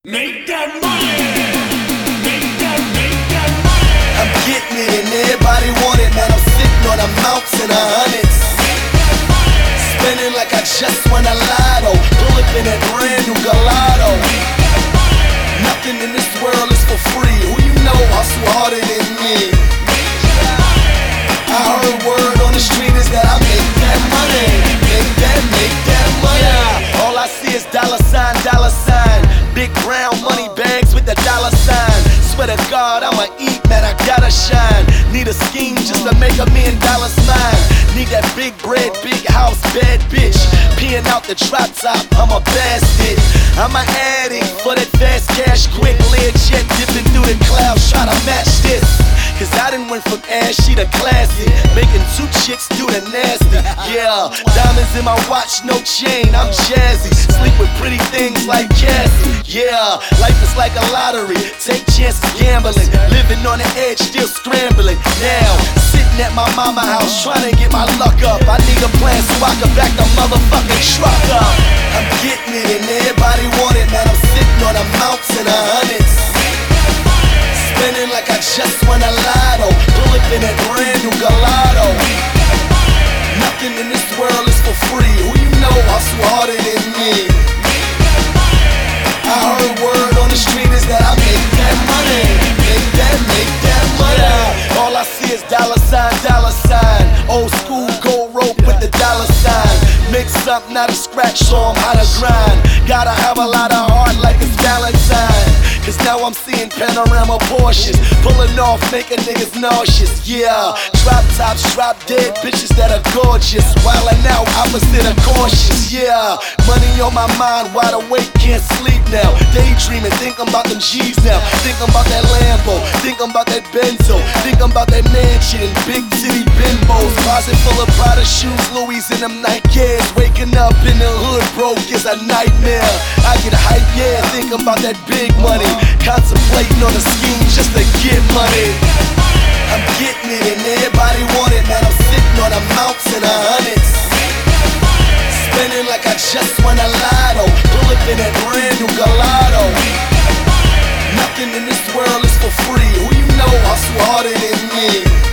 Make that money. Make that money. I'm getting it and everybody want it, man. I'm sitting on a mountain of hundreds. Spending like I just won a lotto. Pull up in that brand new gelato. Nothing in this world is for free. Who you know hustle harder than me? I heard word on the street is that I make that money. Make that money. All I see is dollar sign, dollar sign. Big brown money bags with the dollar sign. Swear to God, I'ma eat, man, I gotta shine. Need a scheme just to make $1 million mine. Need that big bread, big house, bad bitch. Peeing out the drop top, I'm a bastard. I'm an addict for that fast cash, quick lead jet dipping through the clouds, try to match this. Cause I done went from ashy to classy, making 2 chicks do the nasty. Yeah, diamonds in my watch, no chain, I'm jazzy. Sleep with pretty things like Cassie. Yeah, life is like a lottery, take chances gambling. Living on the edge, still scrambling. Now, sitting at my mama's house, trying to get my luck up. I need a plan so I can back the motherfucking truck up. I'm getting it and everybody want it, man. I'm sitting on a mountain of hundreds. Spending like I just won a lotto. Pull up in that brand new gelato. Nothing in this world is for free. Who you know hustle harder than me? I heard word on the street is that I make that money. Make that money. All I see is dollar sign, dollar sign. Old school gold rope with the dollar sign. Mix something out of scratch, show 'em how to grind. Gotta have a lot of heart like it's Valentine. Cause now I'm seeing panorama Porsches, pulling off, making niggas nauseous. Yeah, drop tops, drop dead bitches that are gorgeous. Wildin' out, opposite of cautious. Yeah, money on my mind, wide awake, can't sleep now. Daydreaming, thinking about them G's now. Thinking about that Lambo, thinking about that Benzo. Thinking about that mansion, big city bimbos. Closet full of Prada shoes, Louis in them Nikes. Waking up in the hood broke is a nightmare. I get hype, yeah, thinking about that big money. Contemplating on a scheme just to get money. I'm getting it and everybody want it, man. I'm sitting on a mountain of hundreds. Spending like I just won a lotto. Pull up in that brand new gelato. Nothing in this world is for free. Who you know hustle harder than me?